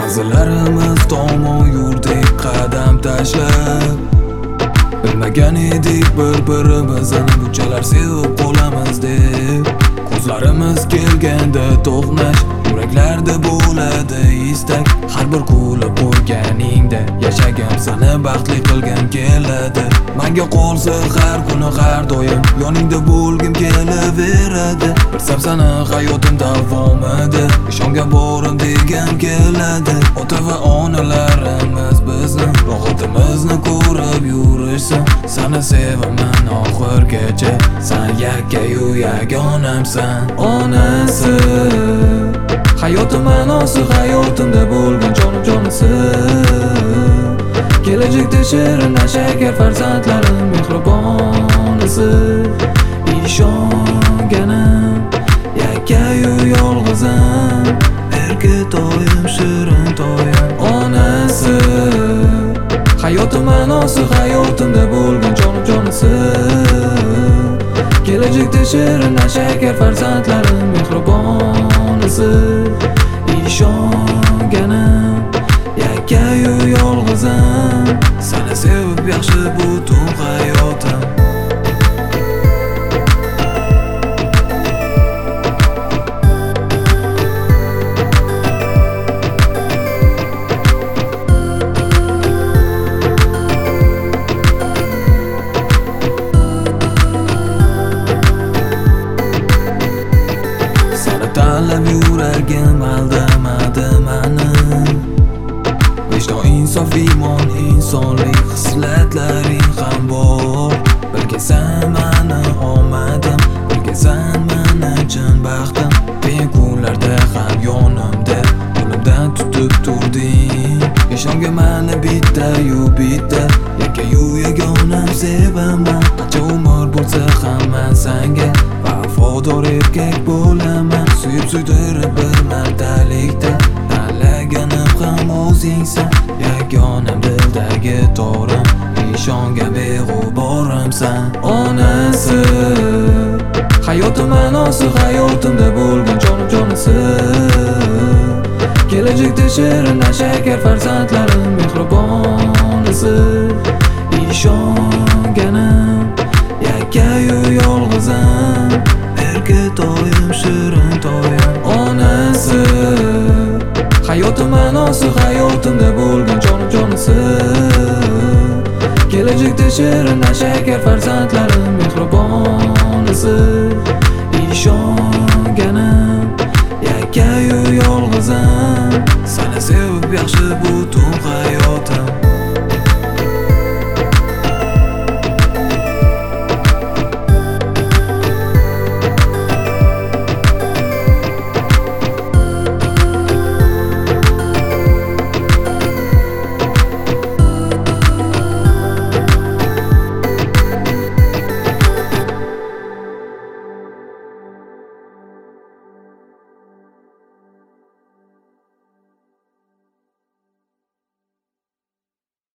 Manzillarimiz tomon yurdik qadam tashlab, bilmagan edik bir-birimizni bunchalar sevib qolamiz deb. Ko'zlarimiz kelganda to'qnash, yuraklarda bo'ladi istak. Har bir kulib qo'yganingda yashagim seni baxtli qilgim keladi. Menga qolsa har kuni har doim yoningda bo'lgim kelaveradi. Bilsam seni hayotim davomida ishongan borim degim keladi. Ota va onalarimiz bizni rohatimizni ko'rib yurishsin. Seni sevaman oxirgacha, sen yakkayu yagonamsan. Onasi hayotim ma'nosi, hayotimda bo'lgan jonim jonisi. Kelajakda shirin shakar farzandlarim mehribonisi. Ishonganim yakkayu yolg'izim, erka toyim shirin toyim. Onasi hayotim ma'nosi, hayotimda bo'lgan jonim jonisi. Kelajakda shirin shakar farzandlarim mehribonisi. Ishonganim yakkayu yolg'izim, seni sevib yaxshi butun hayotim. Tanlab yuragim aldamadi mani. Vijdon, insof, iymon, insonlik xislatlaring ham bor. Bilgasan mani omadim, bilgasan mani chin baxtim. Qiyin kunlarda ham yonimda, qo'limdan tutib turding. Ishonga mani bitta-yu bitta, yakkayu yagonam sevaman. Qancha umr bo'lsa ham men senga vafodor erkak bo'laman. Suyib suydirib bir martalikda tanlaganim ham o'zingsan. Yagonam dildagi torim, ishongan beg'uborimsan. Onasi hayotim ma'nosi, hayotimda bo'lgan jonim jonisi. Kelajakda shirin shakar farzandlarim mehribonisi. Ishonganim yakkayu yolg'izim, erka toyim shirin toyim. Onasi hayotim ma'nosi, hayotimda bo'lgan jonim jonisi. Kelajakda shirin shakar farzandlarim mehribon.